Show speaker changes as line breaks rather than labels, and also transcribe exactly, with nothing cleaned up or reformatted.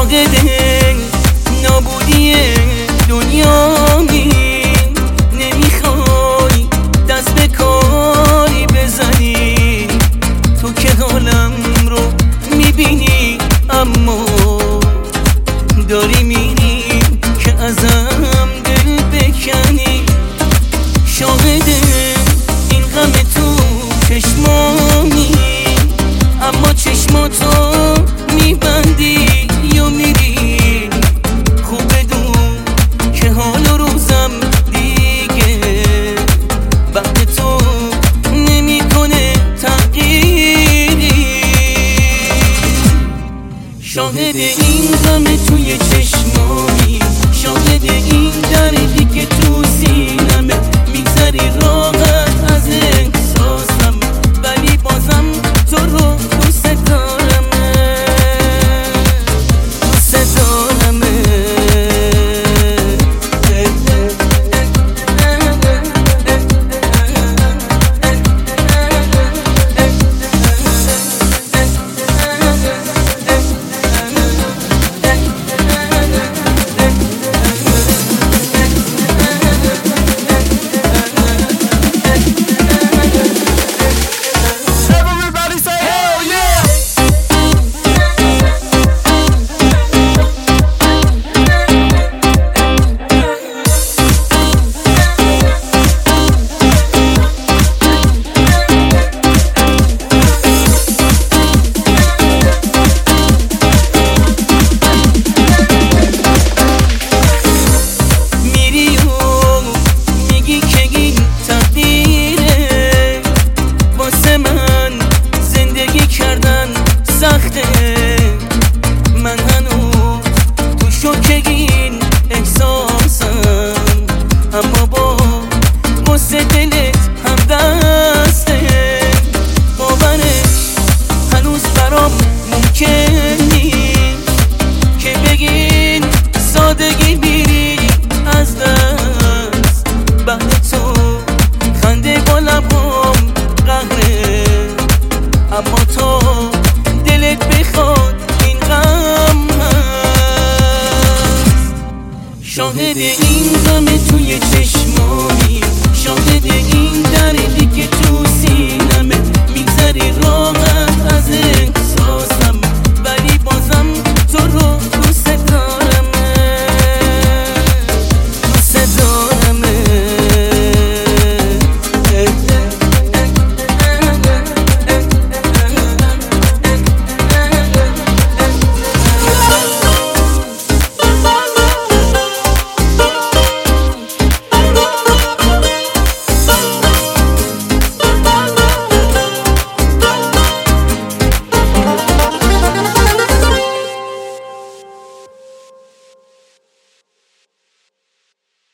شاهد نابودی دنیامی، نمیخوای دست به کاری بزنی. تو که حالم رو میبینی اما داری میری که ازم دل بکنی. شاهد این غم تو چشمامی، اما چشماتو میبندی یا میری. خوب بدون که حال و روزم دیگه بعد تو نمیکنه تغییری. شاهد این غم توی چشمامی، شاهد این دردی که تو سینمه. میگذری راحت از احساسم ولی بازم تو رو دوست دارمه، دوست دارمه. من هنوز تو شوک این احساسم، اما با قصه دلت هم دسته. باورش هنوز برام ممکن نیست که بگین سادگی میری از دست. بعد تو خنده با لبام قهره، اما تو دلت بخواد این غم هست. شاهد این غم توی چشمامی، شاهد این دردی که تو سینمه. میگذری راحت